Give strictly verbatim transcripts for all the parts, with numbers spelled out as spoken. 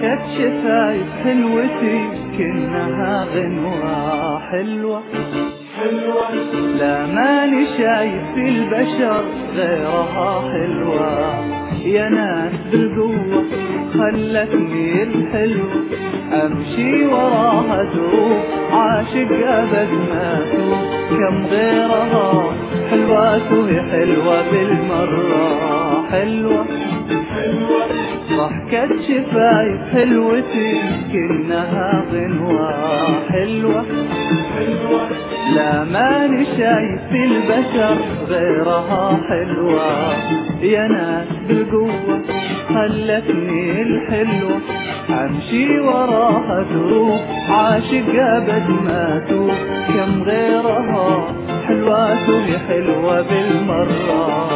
ضحكت شفايف حلوتي كأنها غنوة حلوة حلوة، لا ماني شايف في البشر غيرها حلوة. يا ناس بالقوة خلتني الحلو أمشي وراها دوب، عاشق أبد ما توب. كم غيرها حلوة وهي حلوة بالمرة حلوة حلوة، ضحكت شفايف حلوتي كأنها غنوة حلوة حلوة، لا ماني شايف في البشر غيرها حلوة. يا ناس بالقوة خلتني الحلوة أمشي وراها دروب، عاشق أبد ما توب. كم غيرها حلوة وهي حلوة بالمرة.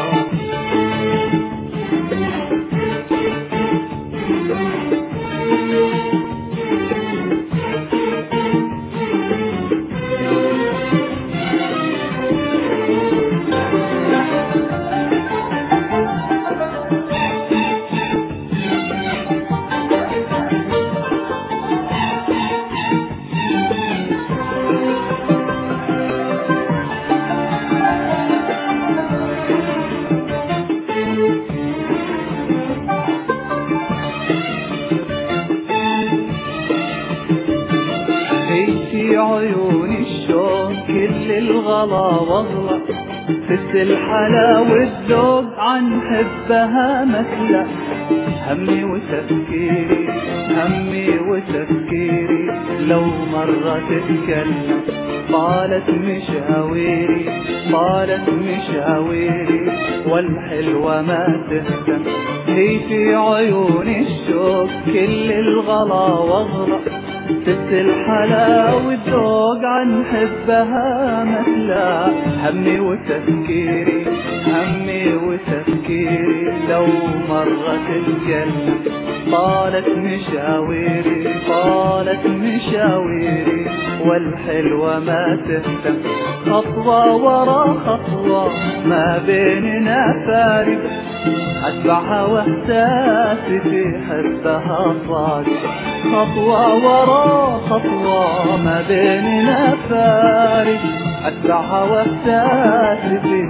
في عيون الشوق كل الغلا واغلى، فت الحلا والذوق عن حبها مثلى. همي وتفكيري همي وتفكيري لو مرة تتكلم، طالت مشاويري طالت مشاويري والحلوة ما تهتم. هي في عيون الشوق كل الغلا واغلى، فت الحلا والذوق عن حبها مثلى. همي وتفكيري همي وتفكيري لو مرة تتكلم، طالت مشاويري طالت مشاويري والحلوة ما تهتم. خطوة ورا خطوة ما بيننا فارق، أتبعها واحساسي في حبها صادق. خطوة ورا خطوة ما بيننا فارق، أتبعها واحساسي في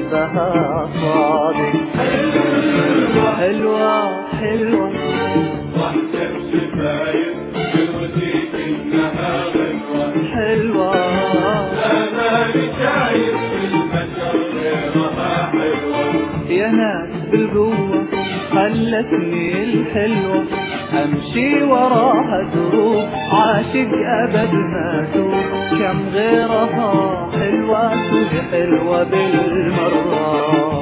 حبها صادق. حلوة حلوة حلوة، ضحكت شفايف حلوتي كأنها غنوة حلوة، لا ماني شايف في البشر غيرها حلوة. يا ناس بالقوة خلتني الحلوة أمشي وراها دروب، عاشق أبد ما توب. كم غيرها حلوة وهي حلوة بالمرة.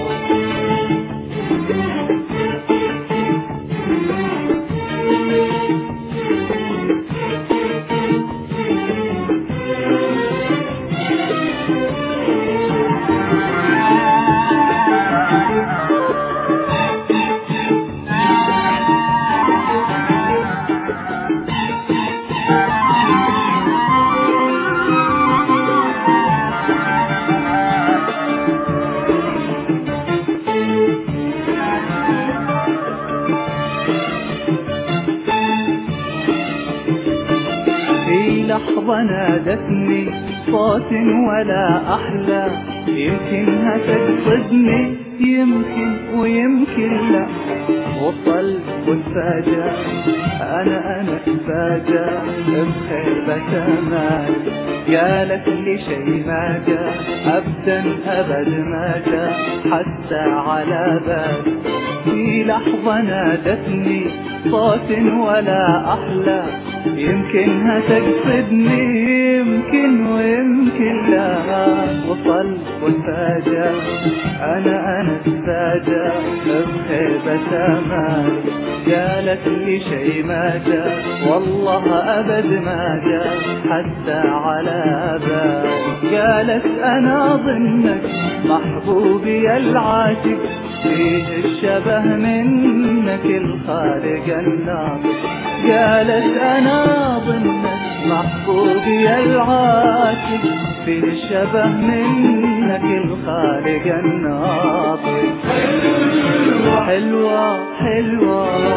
لحظة نادتني صوت ولا أحلى، يمكنها تقصدني يمكن ويمكن لا. وصل وتفاجأ أنا أنا اتفاجأ بخيبة أمال، قالت لي شي ما جاء أبدا أبد ما جاء حتى على بال. في لحظة نادتني صوت ولا أحلى، يمكنها تقصدني يمكن ويمكن لا. وصل وتفاجأ أنا أنا اتفاجأ بخيبة أمال، قالت لي شي ما جاء والله أبد ما جاء حتى على بال. قالت أنا ظنك محبوبي العاشق، فيه الشبه منك الخالق الناطق. قالت أنا ظنك محبوبي العاشق، فيه الشبه منك الخالق الناطق. حلوة حلوة حلوة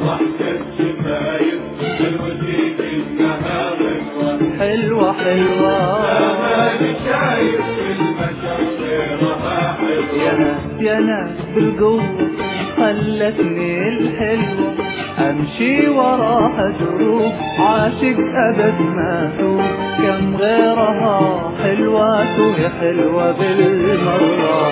وحشة شفايف الوجيد إنها غنوة حلوة حلوة أماني شايف في البشر غيرها حلوة يا ناس يا ناس بالقوة خلتني الحلوة أمشي وراها دروب عاشق أبد ما توب كم غيرها حلوة وهي حلوة بالمرة